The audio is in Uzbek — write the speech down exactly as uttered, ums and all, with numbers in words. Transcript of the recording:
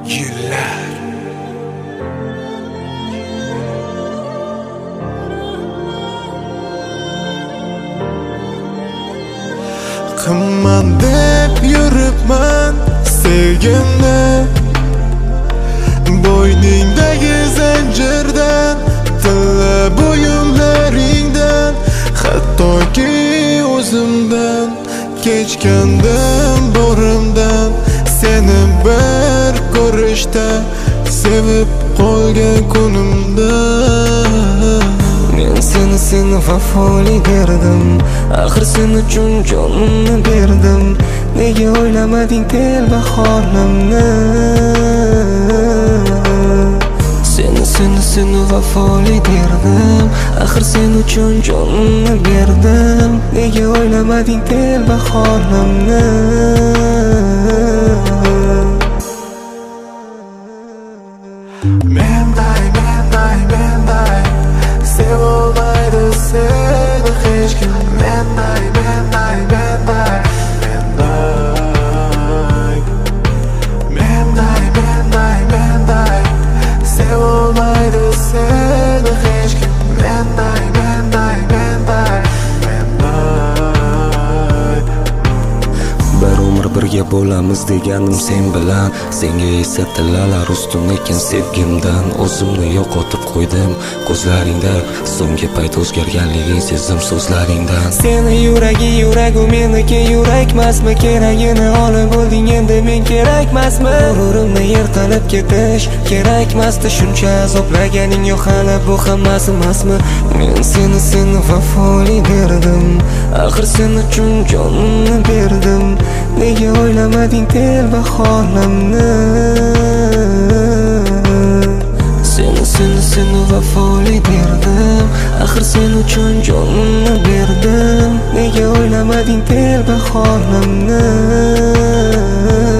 yillar qimmat deb yuribman sevgimni, bo'yningdagi zanjirdan, tilla buyumlaringdan, hattoki o'zimdan kechgandim borimdan. Seni bir ko'rishda sevib qolgan kunimda men seni seni vafoli derdim, axir sen uchun jonimni berdim. Nega o'ylamading telba holimni? Seni seni seni vafoli derdim, axir sen uchun jonimni berdim. Nega o'ylamading telba holimni? Menday, menday, menday sevolmaydi seni hech kim. Menday, menday, menday, menday Menday, menday, menday sevolmaydi seni hech kim. Menday, menday, menday, menday Bir umr birga bo'lamiz deganim sen bilan, senga esa tillalar ustun ekan sevgimdan. O'zimni yo'qotib qo'ydim ko'zlaringda, so'nggi payt o'zgarganliging sezdim so'zlaringdan. Seni yuragi yurak, u meniki yurakmasmi? Keragini olib bo'lding, endi men kerakmasmi? G'ururimni yertalab ketish kerakmasdi, shuncha azoblaganing yo'q hali, bu hammasi emasmi? Men seni seni vafoli derdim, axir sen uchun jonimni berdim. Nega o'ylamading telba holimni? Seni seni seni vafoli derdim, axir sen uchun jonimni berdim. Nega o'ylamading telba holimni?